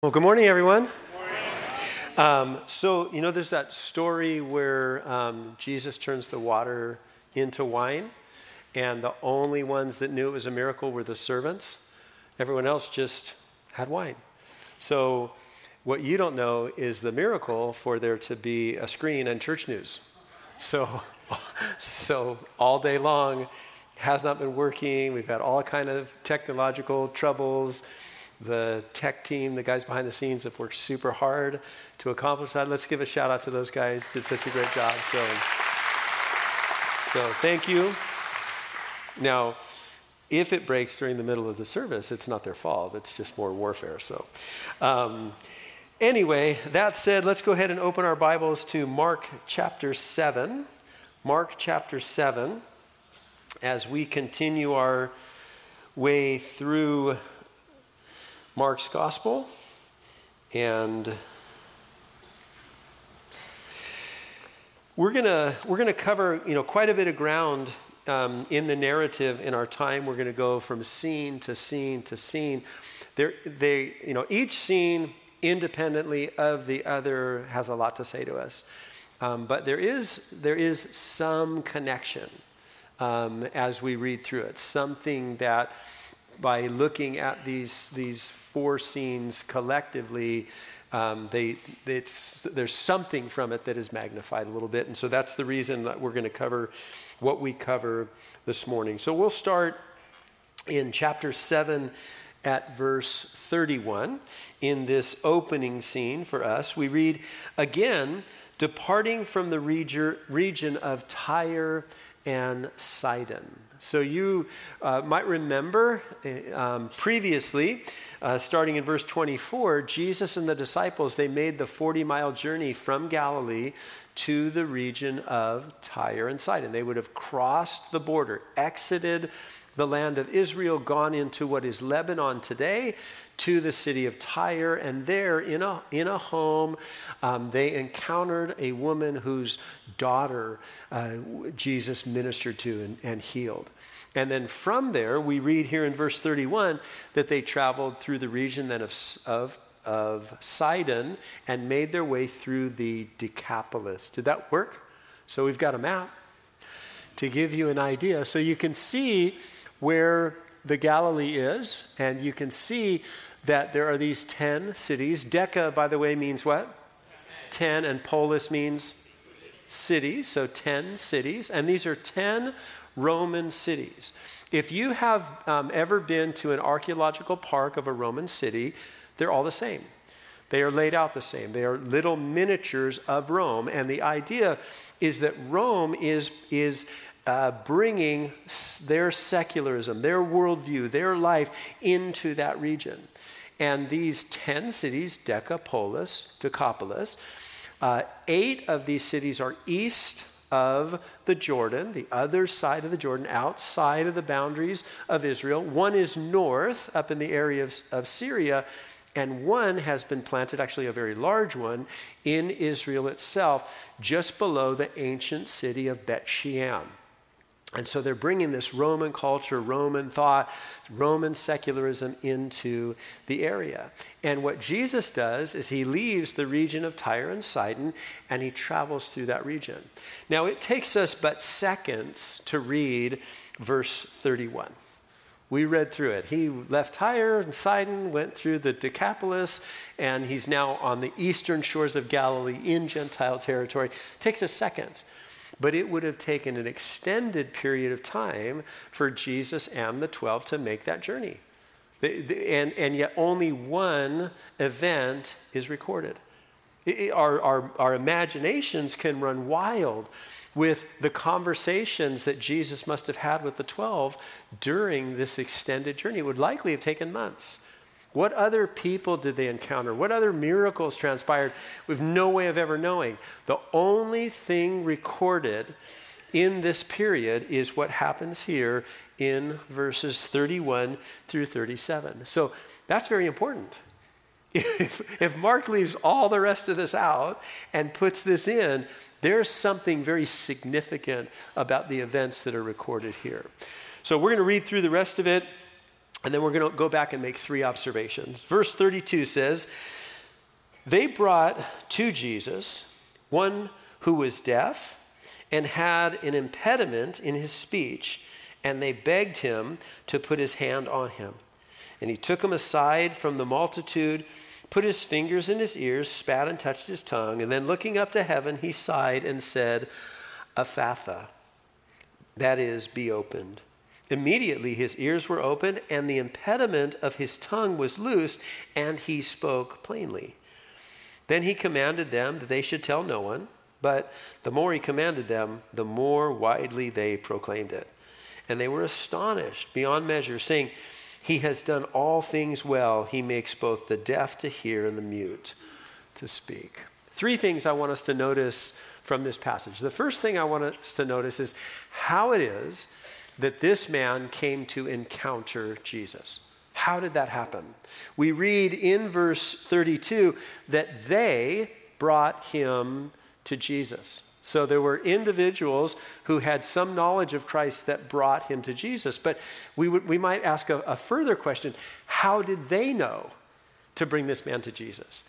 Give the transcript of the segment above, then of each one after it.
Well, good morning, everyone. There's that story where Jesus turns the water into wine, and the only ones that knew it was a miracle were the servants. Everyone else just had wine. So what you don't know is the miracle for there to be a screen on church news. So all day long has not been working. We've had all kind of technological troubles. The tech team, the guys behind the scenes, have worked super hard to accomplish that. Let's give a shout out to those guys. Did such a great job. So thank you. Now, if it breaks during the middle of the service, it's not their fault. It's just more warfare. Anyway, that said, let's go ahead and open our Bibles to Mark chapter 7. Mark chapter 7, as we continue our way through Mark's gospel, and we're gonna cover quite a bit of ground in the narrative in our time. We're gonna go from scene to scene to scene. Each scene independently of the other has a lot to say to us, but there is some connection as we read through it. Something that, by looking at these four scenes collectively, there's something from it that is magnified a little bit. And so that's the reason that we're going to cover what we cover this morning. So we'll start in chapter 7 at verse 31. In this opening scene for us, we read, "Again, departing from the region of Tyre and Sidon." So you might remember previously, starting in verse 24, Jesus and the disciples, they made the 40-mile journey from Galilee to the region of Tyre and Sidon. They would have crossed the border, exited the land of Israel, gone into what is Lebanon today, to the city of Tyre, and there in a home, they encountered a woman whose daughter Jesus ministered to and healed. And then from there, we read here in verse 31 that they traveled through the region then of Sidon and made their way through the Decapolis. Did that work? So we've got a map to give you an idea. So you can see where the Galilee is, and you can see that there are these 10 cities. Deca, by the way, means what? 10, and polis means cities, so 10 cities. And these are 10 Roman cities. If you have ever been to an archaeological park of a Roman city, they're all the same. They are laid out the same. They are little miniatures of Rome, and the idea is that Rome is bringing their secularism, their worldview, their life into that region. And these 10 cities, Decapolis, 8 of these cities are east of the Jordan, the other side of the Jordan, outside of the boundaries of Israel. One is north, up in the area of Syria, and one has been planted, actually a very large one, in Israel itself, just below the ancient city of Bet Shean. And so they're bringing this Roman culture, Roman thought, Roman secularism into the area. And what Jesus does is he leaves the region of Tyre and Sidon, and he travels through that region. Now, it takes us but seconds to read verse 31. We read through it. He left Tyre and Sidon, went through the Decapolis, and he's now on the eastern shores of Galilee in Gentile territory. It takes us seconds. But it would have taken an extended period of time for Jesus and the 12 to make that journey. And yet only one event is recorded. Our imaginations can run wild with the conversations that Jesus must have had with the 12 during this extended journey. It would likely have taken months. What other people did they encounter? What other miracles transpired? We have no way of ever knowing. The only thing recorded in this period is what happens here in verses 31 through 37. So that's very important. If Mark leaves all the rest of this out and puts this in, there's something very significant about the events that are recorded here. So we're going to read through the rest of it. And then we're going to go back and make 3 observations. Verse 32 says, they brought to Jesus one who was deaf and had an impediment in his speech, and they begged him to put his hand on him. And he took him aside from the multitude, put his fingers in his ears, spat and touched his tongue, and then looking up to heaven, he sighed and said, Ephphatha, that is, be opened. Immediately his ears were opened, and the impediment of his tongue was loosed, and he spoke plainly. Then he commanded them that they should tell no one, but the more he commanded them, the more widely they proclaimed it. And they were astonished beyond measure, saying, he has done all things well. He makes both the deaf to hear and the mute to speak. 3 things I want us to notice from this passage. The first thing I want us to notice is how it is that this man came to encounter Jesus. How did that happen? We read in verse 32 that they brought him to Jesus. So there were individuals who had some knowledge of Christ that brought him to Jesus. But we might ask a further question. How did they know to bring this man to Jesus?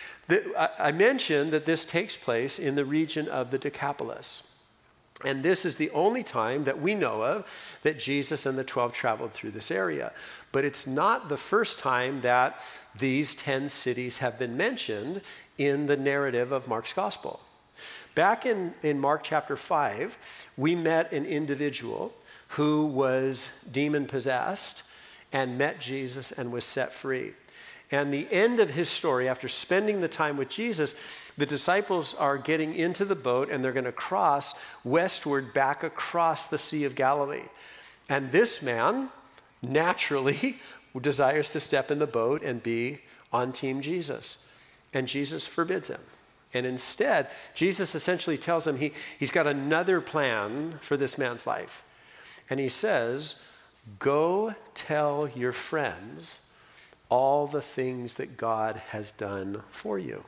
I mentioned that this takes place in the region of the Decapolis. And this is the only time that we know of that Jesus and the 12 traveled through this area. But it's not the first time that these 10 cities have been mentioned in the narrative of Mark's gospel. Back in Mark chapter 5, we met an individual who was demon-possessed and met Jesus and was set free. And the end of his story, after spending the time with Jesus, the disciples are getting into the boat and they're going to cross westward back across the Sea of Galilee. And this man naturally desires to step in the boat and be on Team Jesus. And Jesus forbids him. And instead, Jesus essentially tells him he's got another plan for this man's life. And he says, go tell your friends all the things that God has done for you.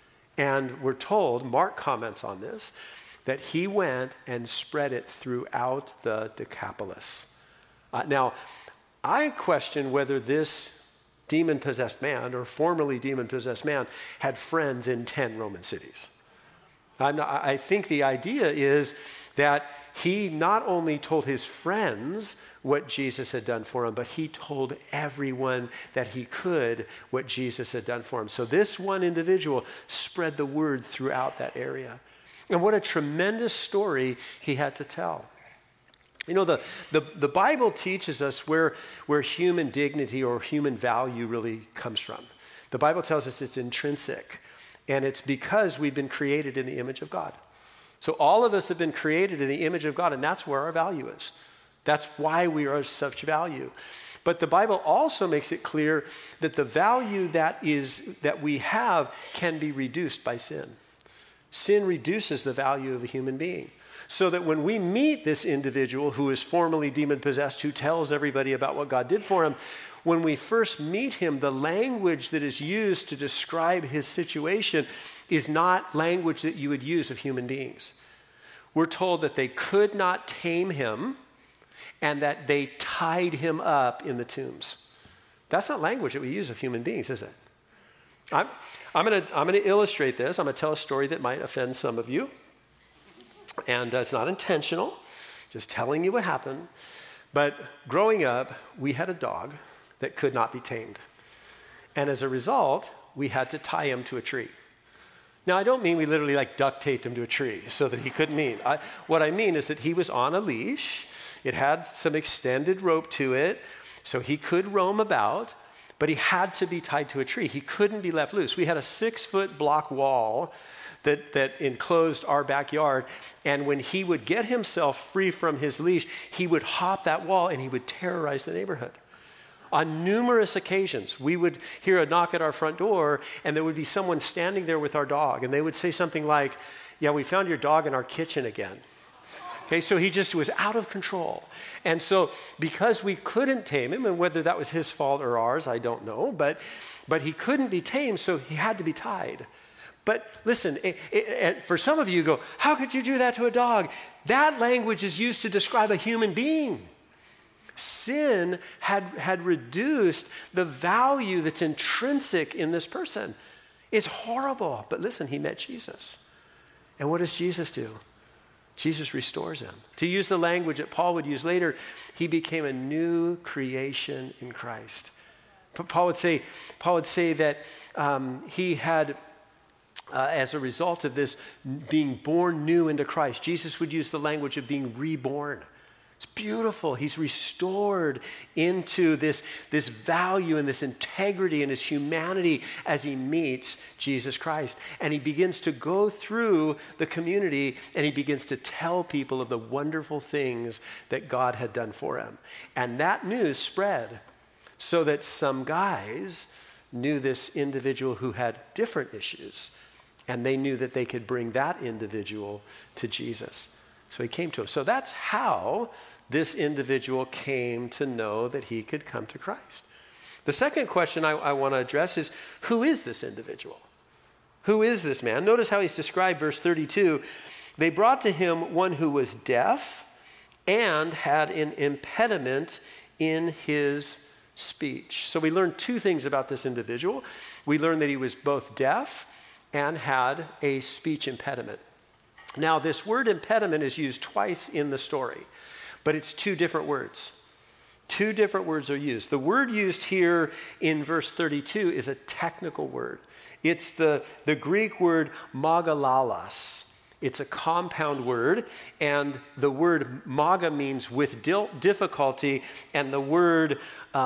And we're told, Mark comments on this, that he went and spread it throughout the Decapolis. Now, I question whether this demon-possessed man, or formerly demon-possessed man, had friends in 10 Roman cities. I think the idea is that he not only told his friends what Jesus had done for him, but he told everyone that he could what Jesus had done for him. So this one individual spread the word throughout that area. And what a tremendous story he had to tell. You know, the Bible teaches us where human dignity or human value really comes from. The Bible tells us it's intrinsic, and it's because we've been created in the image of God. So all of us have been created in the image of God, and that's where our value is. That's why we are of such value. But the Bible also makes it clear that the value that we have can be reduced by sin. Sin reduces the value of a human being. So that when we meet this individual who is formerly demon-possessed, who tells everybody about what God did for him, when we first meet him, the language that is used to describe his situation is not language that you would use of human beings. We're told that they could not tame him and that they tied him up in the tombs. That's not language that we use of human beings, is it? I'm going to illustrate this. I'm going to tell a story that might offend some of you. And it's not intentional, just telling you what happened. But growing up, we had a dog that could not be tamed. And as a result, we had to tie him to a tree. Now, I don't mean we literally duct taped him to a tree so that he couldn't eat. What I mean is that he was on a leash. It had some extended rope to it, so he could roam about, but he had to be tied to a tree. He couldn't be left loose. We had a 6-foot block wall that enclosed our backyard. And when he would get himself free from his leash, he would hop that wall and he would terrorize the neighborhood. On numerous occasions, we would hear a knock at our front door and there would be someone standing there with our dog. And they would say something like, yeah, we found your dog in our kitchen again. Okay, so he just was out of control. And so because we couldn't tame him, and whether that was his fault or ours, I don't know, but he couldn't be tamed, so he had to be tied. But listen, for some of you go, how could you do that to a dog? That language is used to describe a human being. Sin had reduced the value that's intrinsic in this person. It's horrible. But listen, he met Jesus. And what does Jesus do? Jesus restores him. To use the language that Paul would use later, he became a new creation in Christ. Paul would say that he had, as a result of this, being born new into Christ. Jesus would use the language of being reborn. It's beautiful. He's restored into this value and this integrity and his humanity as he meets Jesus Christ. And he begins to go through the community and he begins to tell people of the wonderful things that God had done for him. And that news spread so that some guys knew this individual who had different issues, and they knew that they could bring that individual to Jesus. So he came to him. So that's how this individual came to know that he could come to Christ. The second question I want to address is, who is this individual? Who is this man? Notice how he's described, verse 32. They brought to him one who was deaf and had an impediment in his speech. So we learn two things about this individual. We learn that he was both deaf and had a speech impediment. Now, this word impediment is used twice in the story, but it's two different words. Two different words are used. The word used here in verse 32 is a technical word. It's the Greek word magalalas. It's a compound word, and the word maga means with difficulty, and the word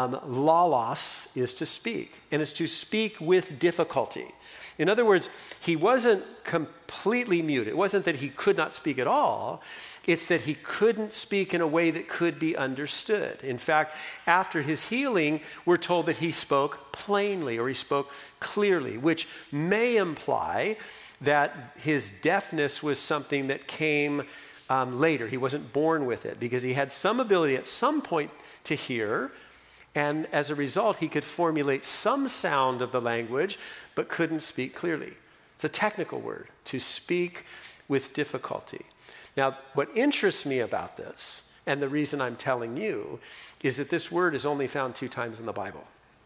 lalos is to speak, and it's to speak with difficulty. In other words, he wasn't completely mute. It wasn't that he could not speak at all. It's that he couldn't speak in a way that could be understood. In fact, after his healing, we're told that he spoke plainly, or he spoke clearly, which may imply that his deafness was something that came later. He wasn't born with it, because he had some ability at some point to hear, and as a result, he could formulate some sound of the language, but couldn't speak clearly. It's a technical word, to speak with difficulty. Now, what interests me about this, and the reason I'm telling you, is that this word is only found 2 times in the Bible.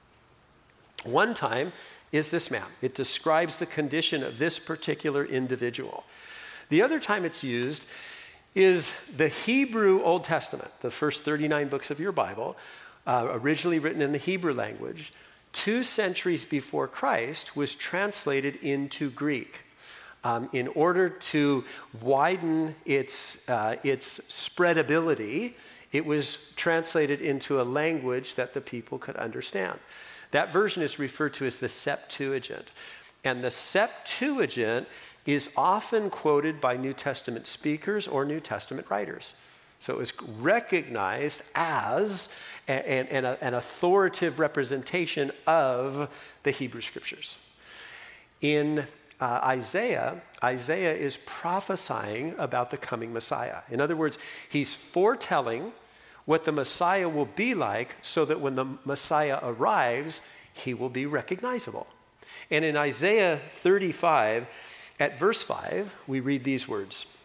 One time is this man. It describes the condition of this particular individual. The other time it's used is the Hebrew Old Testament, the first 39 books of your Bible, originally written in the Hebrew language, 2 centuries before Christ, was translated into Greek. In order to widen its spreadability, it was translated into a language that the people could understand. That version is referred to as the Septuagint. And the Septuagint is often quoted by New Testament speakers or New Testament writers. So it was recognized as an authoritative representation of the Hebrew Scriptures. In Isaiah is prophesying about the coming Messiah. In other words, he's foretelling what the Messiah will be like, so that when the Messiah arrives, he will be recognizable. And in Isaiah 35, at verse 5, we read these words: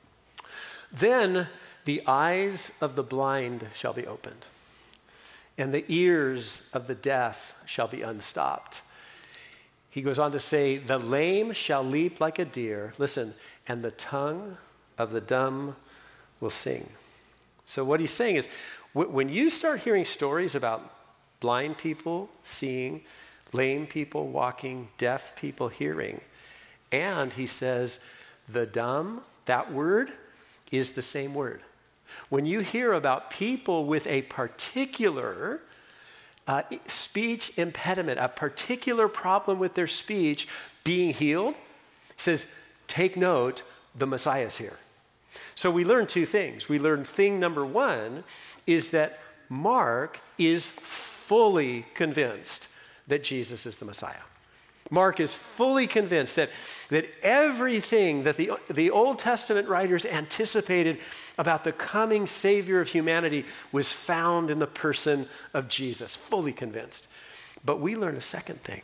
"Then the eyes of the blind shall be opened, and the ears of the deaf shall be unstopped." He goes on to say, "The lame shall leap like a deer," listen, "and the tongue of the dumb will sing." So what he's saying is, when you start hearing stories about blind people seeing, lame people walking, deaf people hearing, and he says, the dumb, that word is the same word. When you hear about people with a particular speech impediment, a particular problem with their speech being healed, he says, take note, the Messiah is here. So we learn 2 things. We learn thing number 1 is that Mark is fully convinced that Jesus is the Messiah. Mark is fully convinced that everything that the Old Testament writers anticipated about the coming Savior of humanity was found in the person of Jesus. Fully convinced. But we learn a second thing.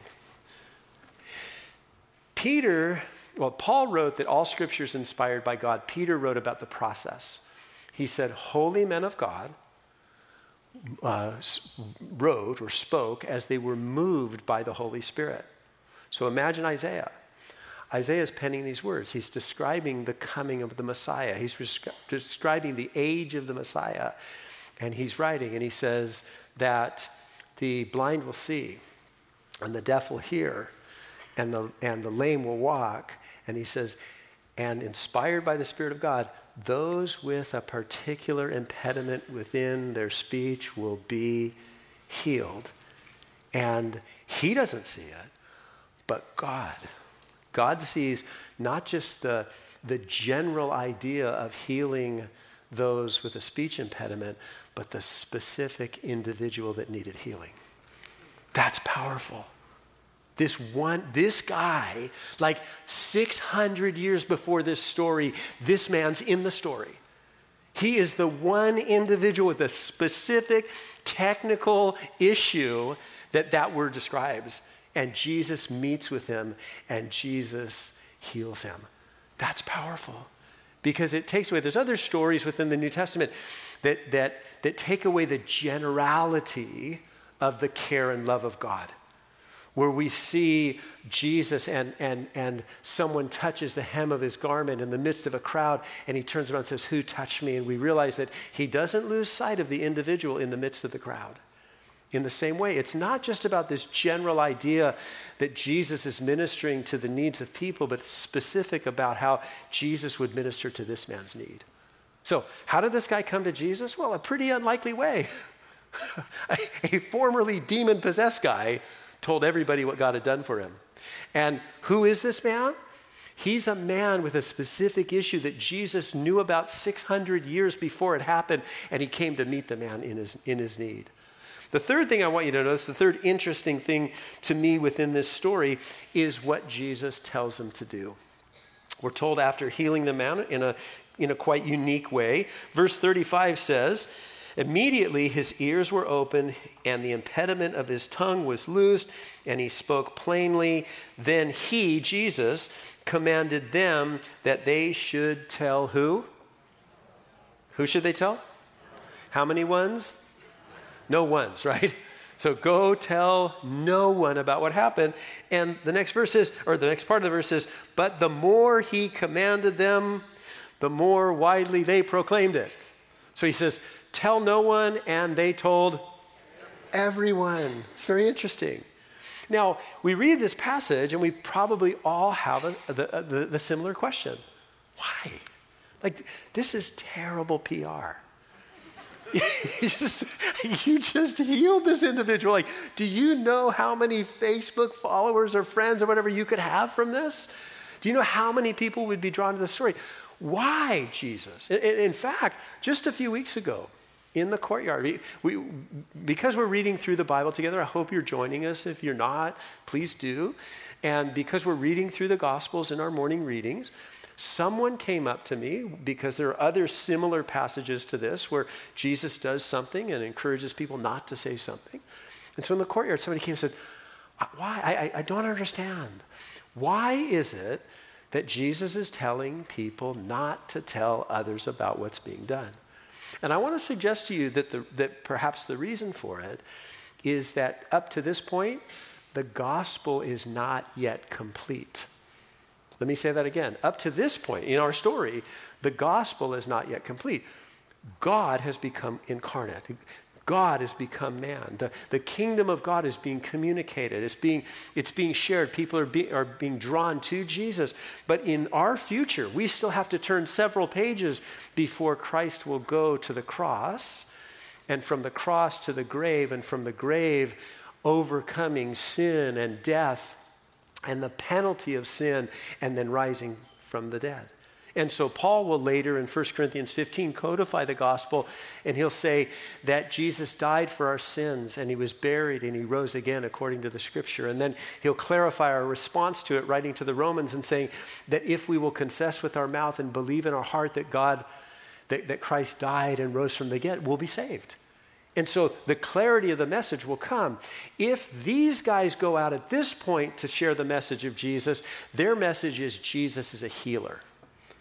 Paul wrote that all Scripture is inspired by God. Peter wrote about the process. He said, holy men of God wrote or spoke as they were moved by the Holy Spirit. So imagine Isaiah. Isaiah is penning these words. He's describing the coming of the Messiah. He's describing the age of the Messiah. And he's writing, and he says that the blind will see, and the deaf will hear, and the lame will walk. And he says, and inspired by the Spirit of God, those with a particular impediment within their speech will be healed. And he doesn't see it, but God. God sees not just the general idea of healing those with a speech impediment, but the specific individual that needed healing. That's powerful. This guy, like 600 years before this story, this man's in the story. He is the one individual with a specific technical issue that word describes. And Jesus meets with him, and Jesus heals him. That's powerful, because it takes away, there's other stories within the New Testament that take away the generality of the care and love of God, where we see Jesus and someone touches the hem of his garment in the midst of a crowd, and he turns around and says, "Who touched me?" And we realize that he doesn't lose sight of the individual in the midst of the crowd. In the same way, it's not just about this general idea that Jesus is ministering to the needs of people, but it's specific about how Jesus would minister to this man's need. So how did this guy come to Jesus? Well, a pretty unlikely way. A formerly demon-possessed guy told everybody what God had done for him. And who is this man? He's a man with a specific issue that Jesus knew about 600 years before it happened, and he came to meet the man in his need. The third thing I want you to notice, the third interesting thing to me within this story, is what Jesus tells him to do. We're told after healing the man in a quite unique way. Verse 35 says, immediately his ears were opened and the impediment of his tongue was loosed and he spoke plainly. Then he, Jesus, commanded them that they should tell who? Who should they tell? How many ones? No ones, right? So go tell no one about what happened. And the next verse is, or the next part of the verse is, but the more he commanded them, the more widely they proclaimed it. So he says, tell no one, and they told everyone. It's very interesting. Now, we read this passage, and we probably all have the similar question. Why? Like, this is terrible PR. You just healed this individual. Like, do you know how many Facebook followers or friends or whatever you could have from this? Do you know how many people would be drawn to this story? Why, Jesus? In fact, just a few weeks ago in the courtyard, because we're reading through the Bible together, I hope you're joining us. If you're not, please do. And because we're reading through the Gospels in our morning readings, someone came up to me, because there are other similar passages to this where Jesus does something and encourages people not to say something. And so in the courtyard, somebody came and said, why? I don't understand. Why is it that Jesus is telling people not to tell others about what's being done? And I want to suggest to you that perhaps the reason for it is that up to this point, the gospel is not yet complete. Let me say that again. Up to this point in our story, the gospel is not yet complete. God has become incarnate. God has become man. The kingdom of God is being communicated. It's being shared. People are being drawn to Jesus. But in our future, we still have to turn several pages before Christ will go to the cross, and from the cross to the grave, and from the grave overcoming sin and death and the penalty of sin, and then rising from the dead. And so Paul will later in 1 Corinthians 15 codify the gospel, and he'll say that Jesus died for our sins, and he was buried, and he rose again according to the scripture. And then he'll clarify our response to it, writing to the Romans and saying that if we will confess with our mouth and believe in our heart that Christ died and rose from the dead, we'll be saved. And so the clarity of the message will come. If these guys go out at this point to share the message of Jesus, their message is Jesus is a healer.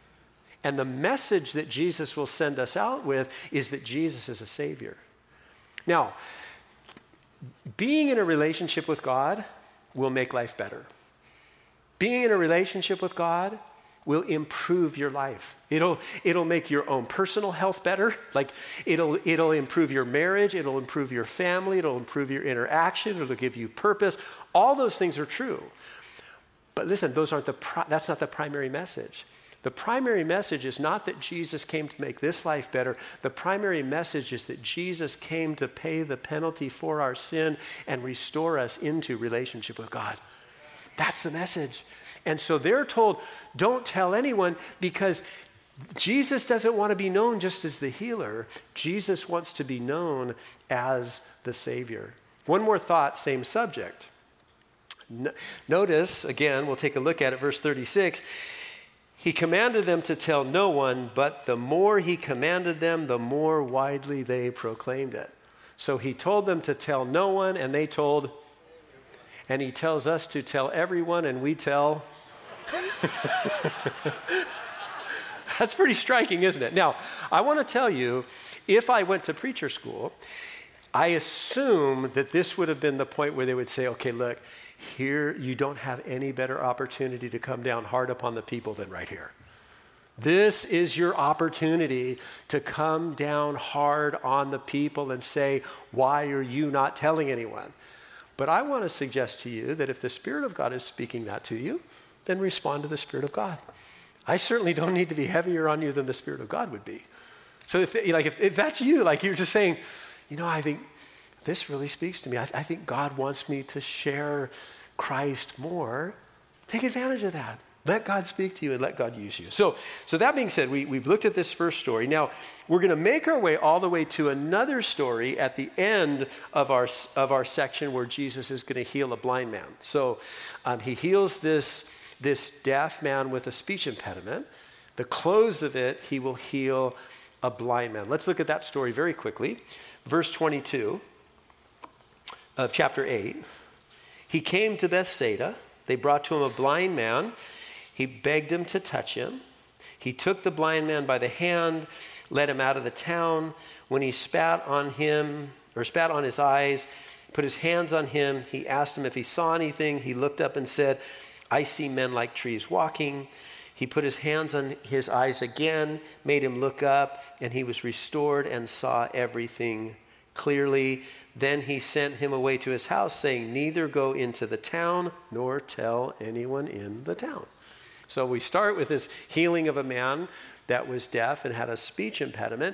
And the message that Jesus will send us out with is that Jesus is a savior. Now, being in a relationship with God will make life better. Being in a relationship with God will improve your life. It'll make your own personal health better. Like it'll improve your marriage, it'll improve your family, it'll improve your interaction, it'll give you purpose. All those things are true. But listen, that's not the primary message. The primary message is not that Jesus came to make this life better. The primary message is that Jesus came to pay the penalty for our sin and restore us into relationship with God. That's the message. And so they're told, don't tell anyone, because Jesus doesn't want to be known just as the healer. Jesus wants to be known as the Savior. One more thought, same subject. Notice, again, we'll take a look at it, verse 36. He commanded them to tell no one, but the more he commanded them, the more widely they proclaimed it. So he told them to tell no one, and they told, and he tells us to tell everyone, and we tell. That's pretty striking, isn't it? Now, I want to tell you, if I went to preacher school, I assume that this would have been the point where they would say, okay, look, here you don't have any better opportunity to come down hard upon the people than right here. This is your opportunity to come down hard on the people and say, why are you not telling anyone? But I want to suggest to you that if the Spirit of God is speaking that to you, then respond to the Spirit of God. I certainly don't need to be heavier on you than the Spirit of God would be. So if that's you, like you're just saying, I think this really speaks to me. I think God wants me to share Christ more. Take advantage of that. Let God speak to you and let God use you. So that being said, we've looked at this first story. Now, we're going to make our way all the way to another story at the end of our section where Jesus is going to heal a blind man. So he heals this deaf man with a speech impediment. The close of it, he will heal a blind man. Let's look at that story very quickly. Verse 22 of chapter 8. He came to Bethsaida. They brought to him a blind man. He begged him to touch him. He took the blind man by the hand, led him out of the town. When he spat on his eyes, put his hands on him, he asked him if he saw anything. He looked up and said, I see men like trees walking. He put his hands on his eyes again, made him look up, and he was restored and saw everything clearly. Then he sent him away to his house, saying, neither go into the town nor tell anyone in the town. So we start with this healing of a man that was deaf and had a speech impediment.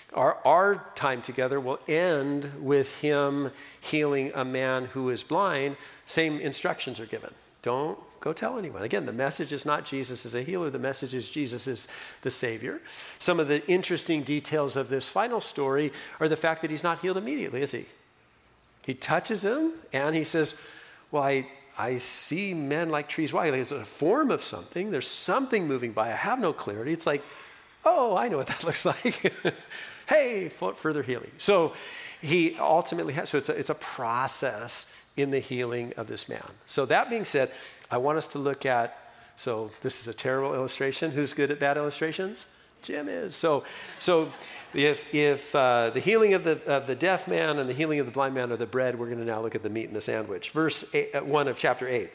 Our time together will end with him healing a man who is blind. Same instructions are given. Don't go tell anyone. Again, the message is not Jesus is a healer. The message is Jesus is the Savior. Some of the interesting details of this final story are the fact that he's not healed immediately, is he? He touches him and he says, well, I see men like trees walking. Like it's a form of something. There's something moving by. I have no clarity. It's like, oh, I know what that looks like. Hey, further healing. So he ultimately has, so it's a process in the healing of this man. So that being said, I want us to look at, so this is a terrible illustration. Who's good at bad illustrations? Jim is. So if the healing of the deaf man and the healing of the blind man are the bread, we're going to now look at the meat in the sandwich. Verse 1 of chapter 8.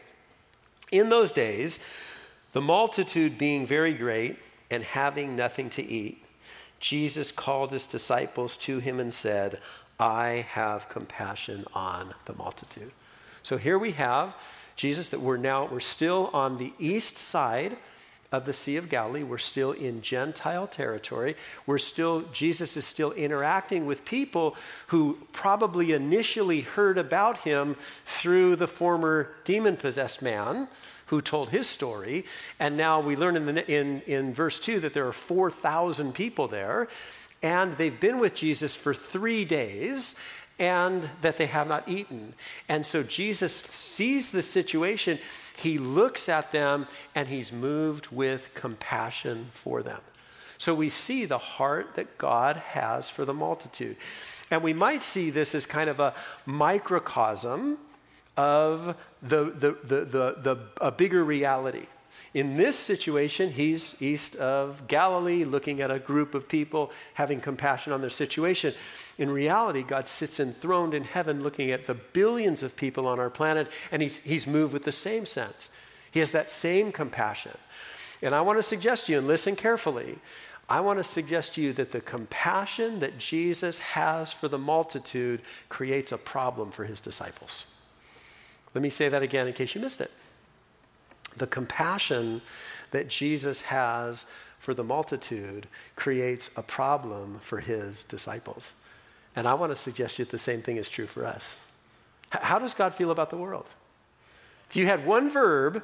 In those days, the multitude being very great and having nothing to eat, Jesus called his disciples to him and said, I have compassion on the multitude. So here we have Jesus that we're still on the east side of the Sea of Galilee. We're still in Gentile territory. Jesus is still interacting with people who probably initially heard about him through the former demon-possessed man who told his story. And now we learn in verse 2 that there are 4,000 people there. And they've been with Jesus for 3 days and that they have not eaten. And so Jesus sees the situation. He looks at them and he's moved with compassion for them. So we see the heart that God has for the multitude. And we might see this as kind of a microcosm of a bigger reality. In this situation, he's east of Galilee, looking at a group of people, having compassion on their situation. In reality, God sits enthroned in heaven, looking at the billions of people on our planet, and he's moved with the same sense. He has that same compassion. And I want to suggest to you, and listen carefully, I want to suggest to you that the compassion that Jesus has for the multitude creates a problem for his disciples. Let me say that again in case you missed it. The compassion that Jesus has for the multitude creates a problem for his disciples. And I want to suggest to you that the same thing is true for us. How does God feel about the world? If you had one verb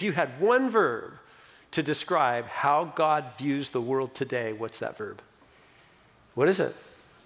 to describe how God views the world today, what's that verb? What is it?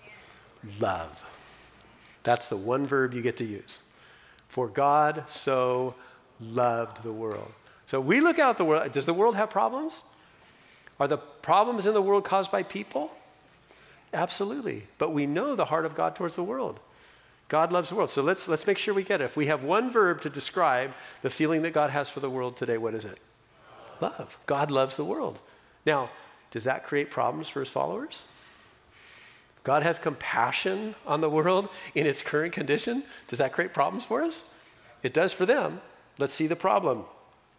Love. That's the one verb you get to use. For God so loved the world. So we look out at the world. Does the world have problems? Are the problems in the world caused by people? Absolutely. But we know the heart of God towards the world. God loves the world. So let's make sure we get it. If we have one verb to describe the feeling that God has for the world today, what is it? Love. God loves the world. Now, does that create problems for his followers? God has compassion on the world in its current condition. Does that create problems for us? It does for them. Let's see the problem.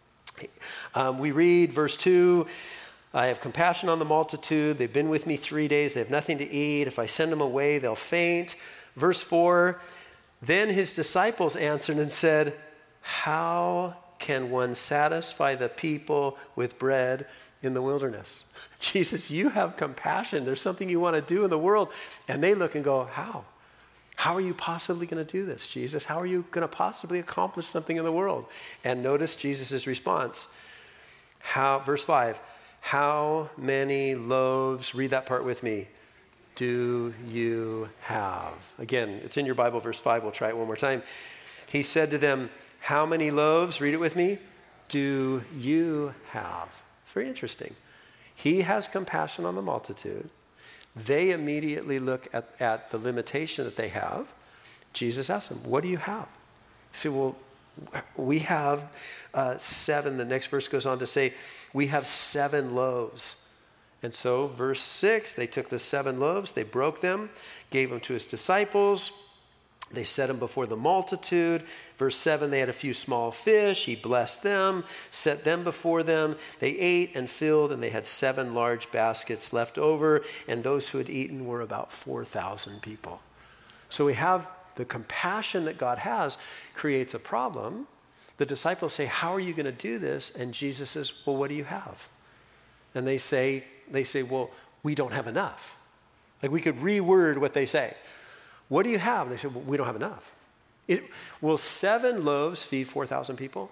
We read verse 2, I have compassion on the multitude. They've been with me 3 days. They have nothing to eat. If I send them away, they'll faint. Verse 4, then his disciples answered and said, how can one satisfy the people with bread in the wilderness? Jesus, you have compassion. There's something you want to do in the world. And they look and go, how? How are you possibly going to do this, Jesus? How are you going to possibly accomplish something in the world? And notice Jesus' response. Verse 5, how many loaves, read that part with me, do you have? Again, it's in your Bible, verse 5. We'll try it one more time. He said to them, how many loaves, read it with me, do you have? It's very interesting. He has compassion on the multitude. They immediately look at the limitation that they have. Jesus asks them, what do you have? You say, well, we have 7. The next verse goes on to say, we have 7 loaves. And so verse 6, they took the 7 loaves, they broke them, gave them to his disciples. They set them before the multitude. Verse 7, they had a few small fish. He blessed them, set them before them. They ate and filled, and they had 7 large baskets left over, and those who had eaten were about 4,000 people. So we have the compassion that God has creates a problem. The disciples say, how are you going to do this? And Jesus says, well, what do you have? And they say, well, we don't have enough. Like we could reword what they say. What do you have? And they said, well, we don't have enough. Will 7 loaves feed 4,000 people?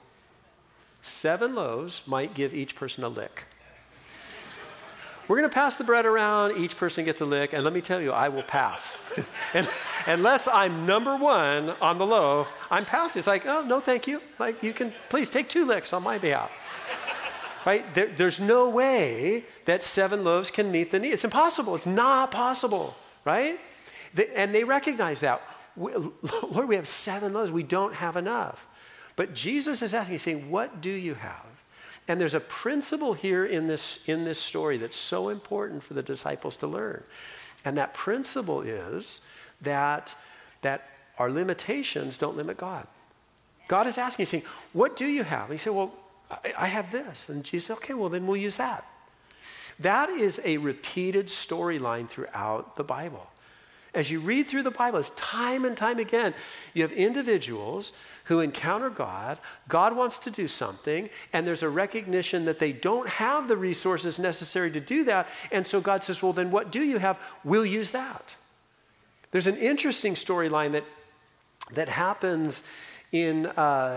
7 loaves might give each person a lick. We're going to pass the bread around. Each person gets a lick. And let me tell you, I will pass. And unless I'm number 1 on the loaf, I'm passing. It's like, oh, no, thank you. Like, you can please take 2 licks on my behalf. Right? There's no way that 7 loaves can meet the need. It's impossible. It's not possible. Right? And they recognize that. Lord, we have 7 loaves. We don't have enough. But Jesus is asking, he's saying, what do you have? And there's a principle here in this story that's so important for the disciples to learn. And that principle is that our limitations don't limit God. God is asking, he's saying, what do you have? And he said, well, I have this. And Jesus said, okay, well, then we'll use that. That is a repeated storyline throughout the Bible. As you read through the Bible, it's time and time again, you have individuals who encounter God. God wants to do something, and there's a recognition that they don't have the resources necessary to do that. And so God says, well, then what do you have? We'll use that. There's an interesting storyline that happens in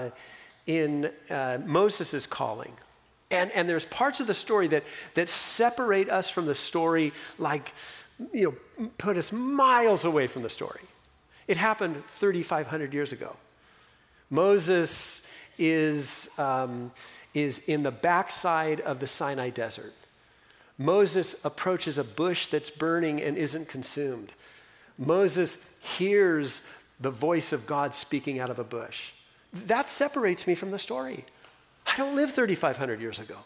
Moses' calling. And there's parts of the story that separate us from the story, like, put us miles away from the story. It happened 3,500 years ago. Moses is in the backside of the Sinai desert. Moses approaches a bush that's burning and isn't consumed. Moses hears the voice of God speaking out of a bush. That separates me from the story. I don't live 3,500 years ago.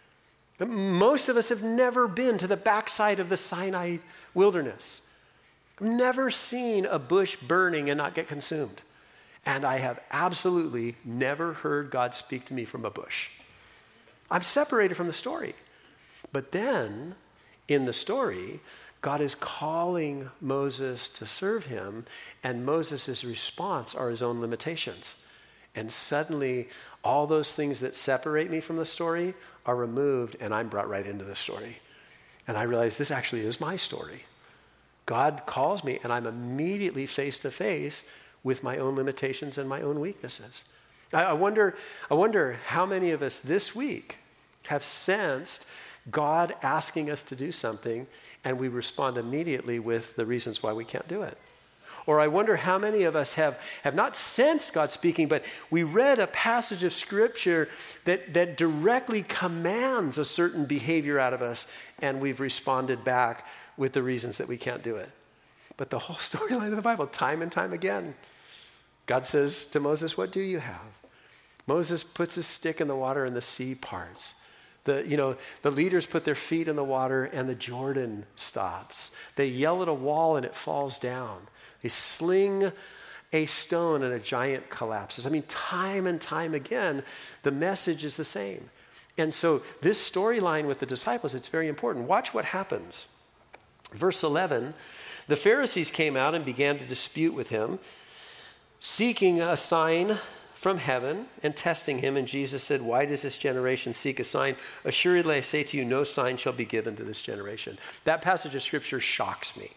Most of us have never been to the backside of the Sinai wilderness. I've never seen a bush burning and not get consumed. And I have absolutely never heard God speak to me from a bush. I'm separated from the story. But then, in the story, God is calling Moses to serve him, and Moses' response are his own limitations. And suddenly, all those things that separate me from the story are removed, and I'm brought right into the story. And I realize this actually is my story. God calls me, and I'm immediately face to face with my own limitations and my own weaknesses. I wonder how many of us this week have sensed God asking us to do something, and we respond immediately with the reasons why we can't do it. Or I wonder how many of us have not sensed God speaking, but we read a passage of Scripture that directly commands a certain behavior out of us, and we've responded back with the reasons that we can't do it. But the whole storyline of the Bible, time and time again, God says to Moses, "What do you have?" Moses puts his stick in the water and the sea parts. The leaders put their feet in the water and the Jordan stops. They yell at a wall and it falls down. They sling a stone and a giant collapses. I mean, time and time again, the message is the same. And so this storyline with the disciples, it's very important. Watch what happens. Verse 11, the Pharisees came out and began to dispute with him, seeking a sign from heaven and testing him. And Jesus said, "Why does this generation seek a sign? Assuredly, I say to you, no sign shall be given to this generation." That passage of Scripture shocks me.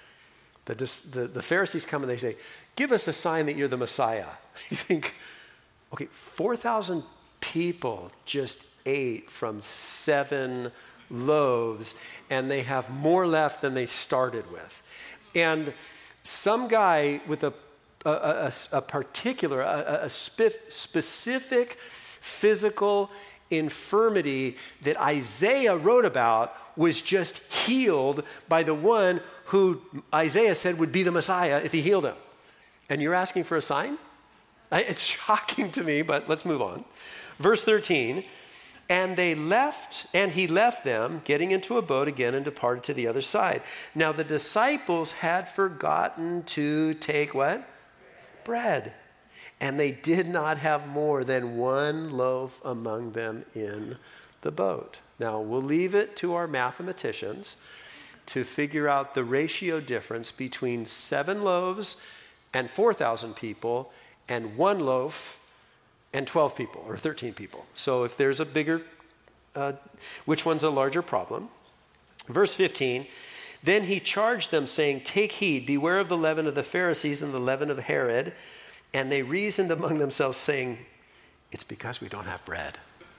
The Pharisees come and they say, "Give us a sign that you're the Messiah." You think, okay, 4,000 people just ate from 7 loaves, and they have more left than they started with. And some guy with a specific physical infirmity that Isaiah wrote about was just healed by the one who Isaiah said would be the Messiah if he healed him. And you're asking for a sign? It's shocking to me, but let's move on. Verse 13, and he left them, getting into a boat again, and departed to the other side. Now the disciples had forgotten to take what? Bread. And they did not have more than 1 loaf among them in the boat. Now, we'll leave it to our mathematicians to figure out the ratio difference between 7 loaves and 4,000 people and 1 loaf and 12 people or 13 people. So if there's a bigger, which one's a larger problem? Verse 15, then he charged them, saying, "Take heed, beware of the leaven of the Pharisees and the leaven of Herod." And they reasoned among themselves, saying, "It's because we don't have bread."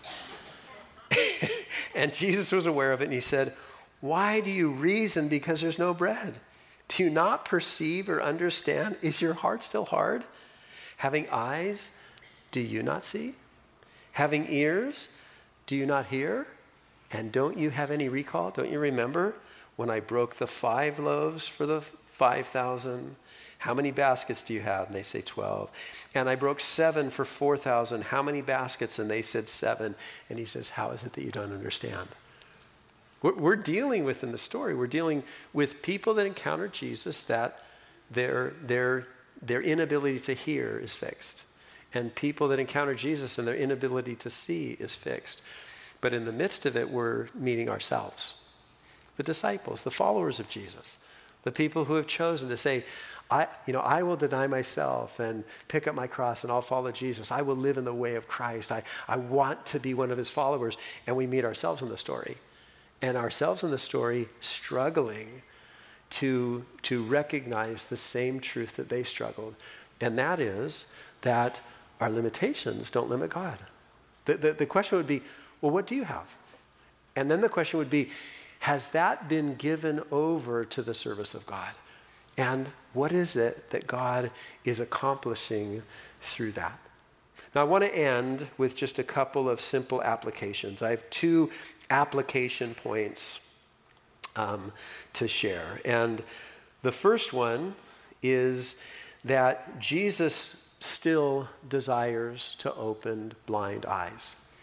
And Jesus was aware of it, and he said, "Why do you reason because there's no bread? Do you not perceive or understand? Is your heart still hard? Having eyes, do you not see? Having ears, do you not hear? And don't you have any recall? Don't you remember when I broke the 5 loaves for the 5,000? How many baskets do you have?" And they say 12. "And I broke 7 for 4,000. How many baskets?" And they said 7. And he says, "How is it that you don't understand?" We're dealing with, in the story, we're dealing with people that encounter Jesus that their inability to hear is fixed. And people that encounter Jesus and their inability to see is fixed. But in the midst of it, we're meeting ourselves. The disciples, the followers of Jesus, the people who have chosen to say, I will deny myself and pick up my cross and I'll follow Jesus. I will live in the way of Christ. I want to be one of his followers. And we meet ourselves in the story. And ourselves in the story struggling to recognize the same truth that they struggled. And that is that our limitations don't limit God. The question would be, well, what do you have? And then the question would be, has that been given over to the service of God? And what is it that God is accomplishing through that? Now, I want to end with just a couple of simple applications. I have 2 application points to share. And the first one is that Jesus still desires to open blind eyes.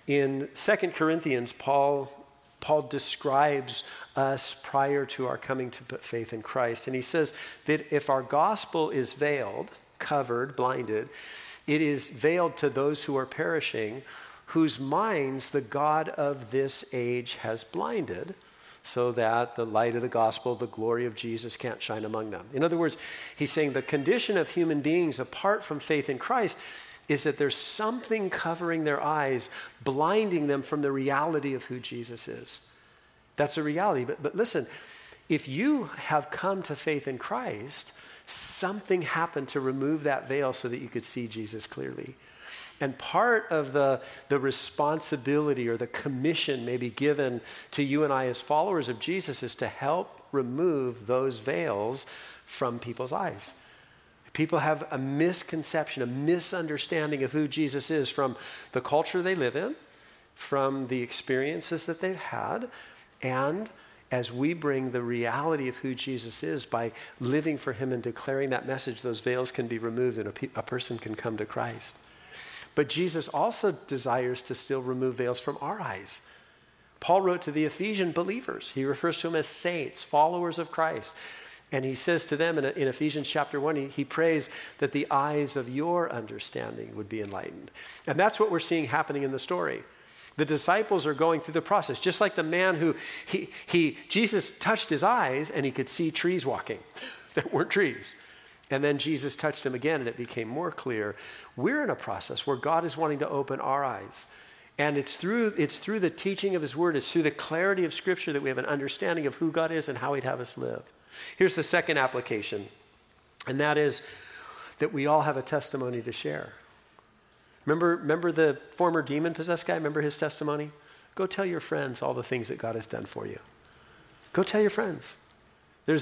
In 2 Corinthians, Paul describes us prior to our coming to put faith in Christ. And he says that if our gospel is veiled, covered, blinded, it is veiled to those who are perishing, whose minds the God of this age has blinded, so that the light of the gospel, the glory of Jesus, can't shine among them. In other words, he's saying the condition of human beings apart from faith in Christ is that there's something covering their eyes, blinding them from the reality of who Jesus is. That's a reality. But listen, if you have come to faith in Christ, something happened to remove that veil so that you could see Jesus clearly. And part of the responsibility or the commission maybe given to you and I as followers of Jesus is to help remove those veils from people's eyes. People have a misconception, a misunderstanding of who Jesus is from the culture they live in, from the experiences that they've had, and as we bring the reality of who Jesus is by living for him and declaring that message, those veils can be removed and a person can come to Christ. But Jesus also desires to still remove veils from our eyes. Paul wrote to the Ephesian believers. He refers to them as saints, followers of Christ. And he says to them in Ephesians chapter 1, he prays that the eyes of your understanding would be enlightened. And that's what we're seeing happening in the story. The disciples are going through the process, just like the man who, Jesus touched his eyes and he could see trees walking that weren't trees. And then Jesus touched him again and it became more clear. We're in a process where God is wanting to open our eyes. And it's through the teaching of his word, it's through the clarity of Scripture that we have an understanding of who God is and how he'd have us live. Here's the second application, and that is that we all have a testimony to share. Remember the former demon-possessed guy? Remember his testimony? Go tell your friends all the things that God has done for you. Go tell your friends. There's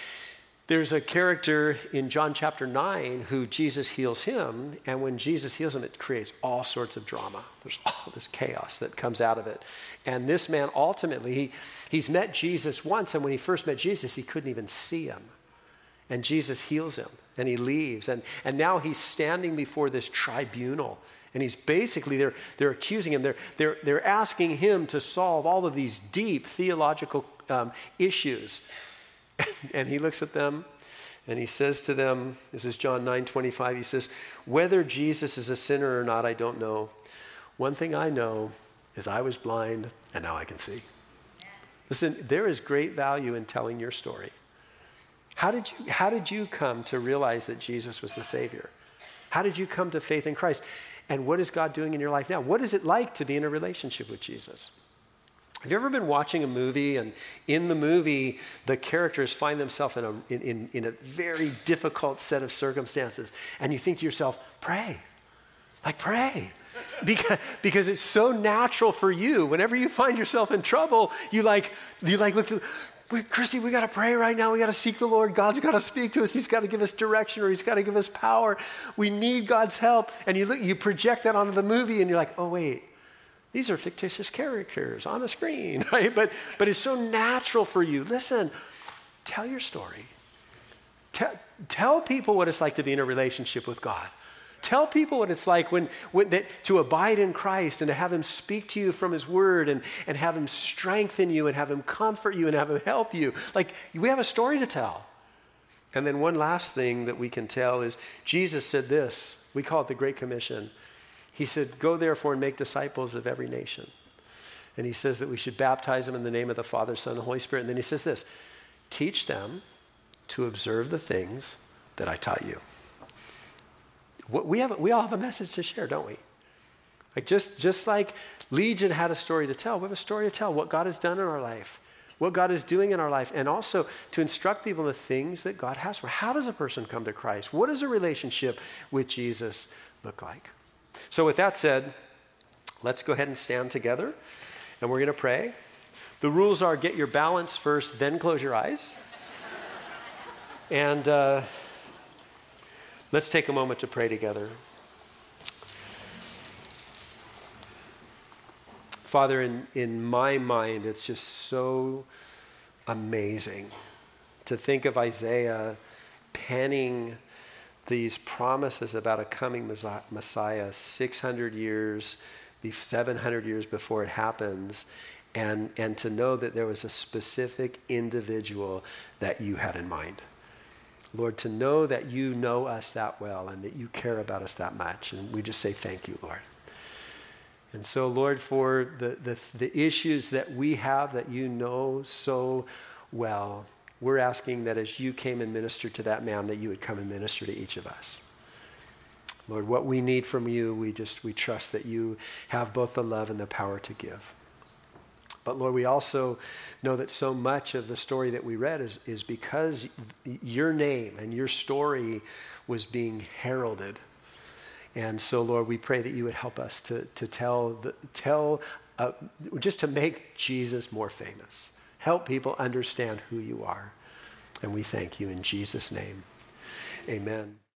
a character in John chapter 9 who Jesus heals him, and when Jesus heals him, it creates all sorts of drama. There's all this chaos that comes out of it. And this man ultimately, he's met Jesus once, and when he first met Jesus, he couldn't even see him. And Jesus heals him, and he leaves. And now he's standing before this tribunal, and he's basically, they're accusing him. They're asking him to solve all of these deep theological issues. And he looks at them and he says to them, this is John 9:25, he says, whether Jesus is a sinner or not, I don't know. One thing I know is I was blind and now I can see. Listen, there is great value in telling your story. How did you come to realize that Jesus was the Savior? How did you come to faith in Christ? And what is God doing in your life now? What is it like to be in a relationship with Jesus? Have you ever been watching a movie and in the movie, the characters find themselves in a very difficult set of circumstances and you think to yourself, pray, pray. Because it's so natural for you. Whenever you find yourself in trouble, you look to, wait, Christy, we got to pray right now. We got to seek the Lord. God's got to speak to us. He's got to give us direction or he's got to give us power. We need God's help. And you project that onto the movie and you're like, oh, wait. These are fictitious characters on a screen, right? But it's so natural for you. Listen, tell your story. Tell people what it's like to be in a relationship with God. Tell people what it's like to abide in Christ and to have him speak to you from his word and have him strengthen you and have him comfort you and have him help you. We have a story to tell. And then one last thing that we can tell is Jesus said this. We call it the Great Commission. He said, go therefore and make disciples of every nation. And he says that we should baptize them in the name of the Father, Son, and Holy Spirit. And then he says this, teach them to observe the things that I taught you. We all have a message to share, don't we? Just like Legion had a story to tell, we have a story to tell, what God has done in our life, what God is doing in our life, and also to instruct people in the things that God has for. How does a person come to Christ? What does a relationship with Jesus look like? So with that said, let's go ahead and stand together, and we're going to pray. The rules are get your balance first, then close your eyes. And let's take a moment to pray together. Father, in my mind, it's just so amazing to think of Isaiah penning these promises about a coming Messiah 600 years 700 years before it happens, and to know that there was a specific individual that you had in mind. Lord, to know that you know us that well and that you care about us that much. And we just say thank you, Lord. And so, Lord, for the issues that we have that you know so well, we're asking that as you came and ministered to that man, that you would come and minister to each of us. Lord, what we need from you, we trust that you have both the love and the power to give. But Lord, we also know that so much of the story that we read is because your name and your story was being heralded. And so, Lord, we pray that you would help us to just to make Jesus more famous. Help people understand who you are. And we thank you in Jesus' name. Amen.